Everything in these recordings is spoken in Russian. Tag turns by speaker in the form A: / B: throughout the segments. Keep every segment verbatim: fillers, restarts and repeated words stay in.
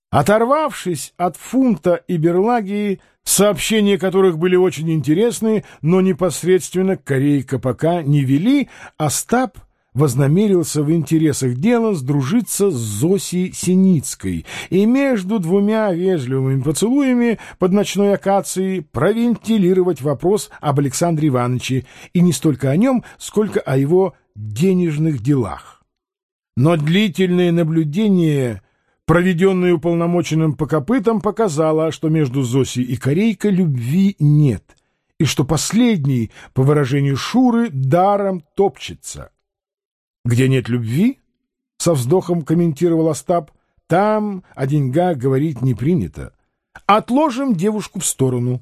A: Оторвавшись от Фунта и Берлагии, сообщения которых были очень интересны, но непосредственно к Корейко пока не вели, Остап вознамерился в интересах дела сдружиться с Зосей Синицкой и между двумя вежливыми поцелуями под ночной акацией провентилировать вопрос об Александре Ивановиче, и не столько о нем, сколько о его денежных делах. Но длительное наблюдение, проведенное уполномоченным по копытам, показало, что между Зосей и Корейко любви нет, и что последний, по выражению Шуры, даром топчется. «Где нет любви, — со вздохом комментировал Остап, — там о деньгах говорить не принято. Отложим девушку в сторону».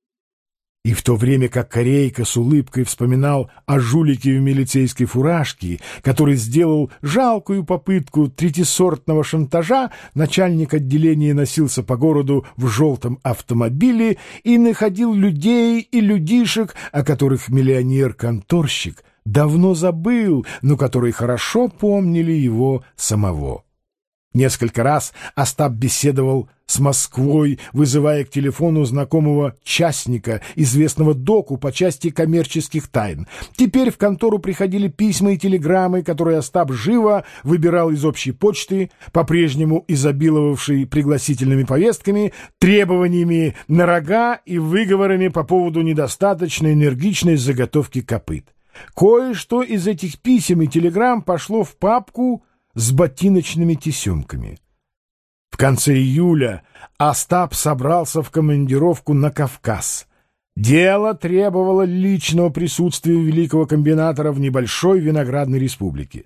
A: И в то время как Корейко с улыбкой вспоминал о жулике в милицейской фуражке, который сделал жалкую попытку третисортного шантажа, начальник отделения носился по городу в желтом автомобиле и находил людей и людишек, о которых миллионер-конторщик давно забыл, но которые хорошо помнили его самого. Несколько раз Остап беседовал с Москвой, вызывая к телефону знакомого частника, известного доку по части коммерческих тайн. Теперь в контору приходили письма и телеграммы, которые Остап живо выбирал из общей почты, по-прежнему изобиловавшей пригласительными повестками, требованиями на рога и выговорами по поводу недостаточно энергичной заготовки копыт. Кое-что из этих писем и телеграмм пошло в папку с ботиночными тесемками. В конце июля Остап собрался в командировку на Кавказ. Дело требовало личного присутствия великого комбинатора в небольшой виноградной республике.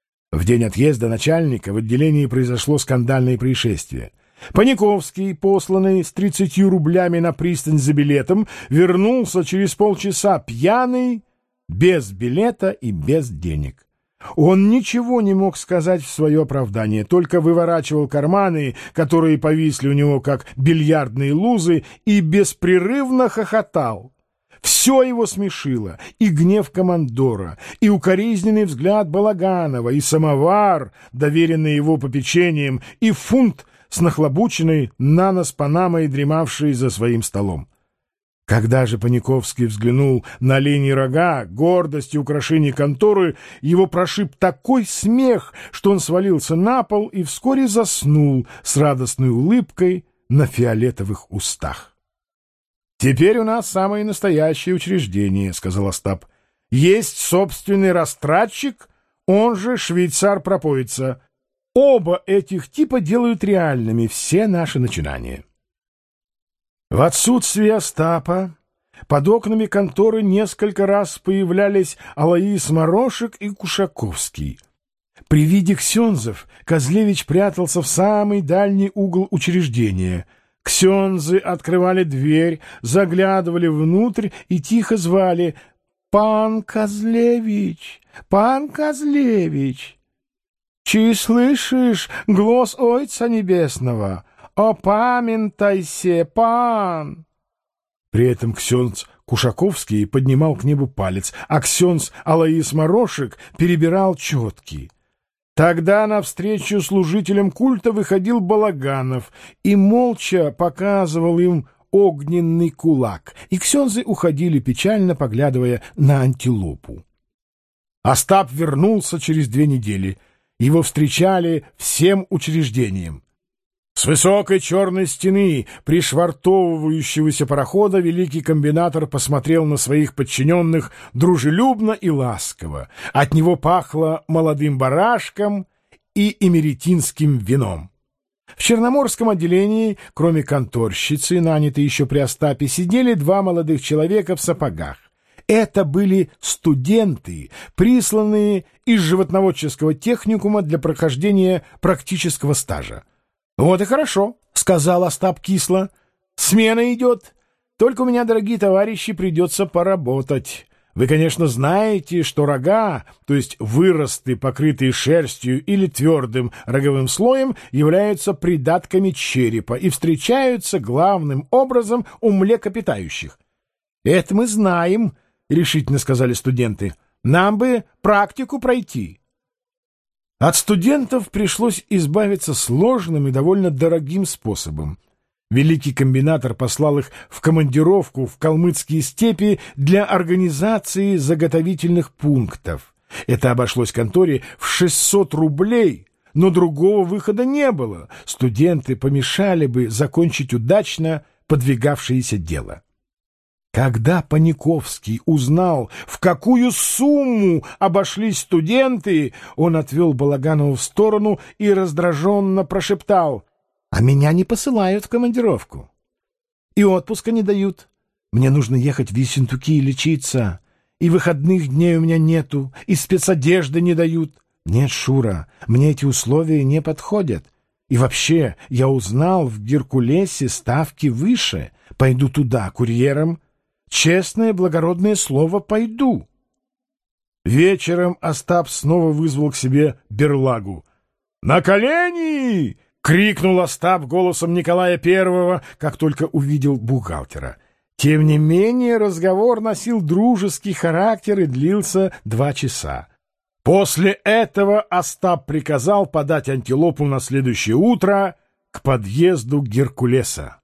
A: В день отъезда начальника в отделении произошло скандальное происшествие. Паниковский, посланный с тридцатью рублями на пристань за билетом, вернулся через полчаса пьяный, без билета и без денег. Он ничего не мог сказать в свое оправдание, только выворачивал карманы, которые повисли у него как бильярдные лузы, и беспрерывно хохотал. Все его смешило: и гнев командора, и укоризненный взгляд Балаганова, и самовар, доверенный его попечением, и Фунт с нахлобученной на нос панамой, дремавший за своим столом. Когда же Паниковский взглянул на оленьи рога, гордость и украшение конторы, его прошиб такой смех, что он свалился на пол и вскоре заснул с радостной улыбкой на фиолетовых устах. «Теперь у нас самое настоящее учреждение», — сказал Остап. «Есть собственный растратчик, он же швейцар-пропоица. Оба этих типа делают реальными все наши начинания». В отсутствие Остапа под окнами конторы несколько раз появлялись Алаис Морошек и Кушаковский. При виде ксензов Козлевич прятался в самый дальний угол учреждения. Ксензы открывали дверь, заглядывали внутрь и тихо звали: «Пан Козлевич! Пан Козлевич! Чи слышишь глас Отца Небесного? «Опамятайся, пан!» При этом ксенз Кушаковский поднимал к небу палец, а ксенз Алаис Морошек перебирал четки. Тогда навстречу служителям культа выходил Балаганов и молча показывал им огненный кулак, и ксензы уходили, печально поглядывая на антилопу. Остап вернулся через две недели. Его встречали всем учреждением. С высокой черной стены пришвартовывающегося парохода великий комбинатор посмотрел на своих подчиненных дружелюбно и ласково. От него пахло молодым барашком и эмеретинским вином. В Черноморском отделении, кроме конторщицы, нанятой еще при Остапе, сидели два молодых человека в сапогах. Это были студенты, присланные из животноводческого техникума для прохождения практического стажа. «Вот и хорошо», — сказал Остап кисло. «Смена идет. Только у меня, дорогие товарищи, придется поработать. Вы, конечно, знаете, что рога, то есть выросты, покрытые шерстью или твердым роговым слоем, являются придатками черепа и встречаются главным образом у млекопитающих». «Это мы знаем», — решительно сказали студенты. «Нам бы практику пройти». От студентов пришлось избавиться сложным и довольно дорогим способом. Великий комбинатор послал их в командировку в калмыцкие степи для организации заготовительных пунктов. Это обошлось конторе в шестьсот рублей, но другого выхода не было. Студенты помешали бы закончить удачно подвигавшееся дело. Когда Паниковский узнал, в какую сумму обошлись студенты, он отвел Балаганова в сторону и раздраженно прошептал: «А меня не посылают в командировку. И отпуска не дают. Мне нужно ехать в Ессентуки и лечиться. И выходных дней у меня нету, и спецодежды не дают. Нет, Шура, мне эти условия не подходят. И вообще, я узнал, в Геркулесе ставки выше. Пойду туда курьером. Честное, благородное слово, пойду». Вечером Остап снова вызвал к себе Берлагу. «На колени!» — крикнул Остап голосом Николая Первого, как только увидел бухгалтера. Тем не менее разговор носил дружеский характер и длился два часа. После этого Остап приказал подать антилопу на следующее утро к подъезду Геркулеса.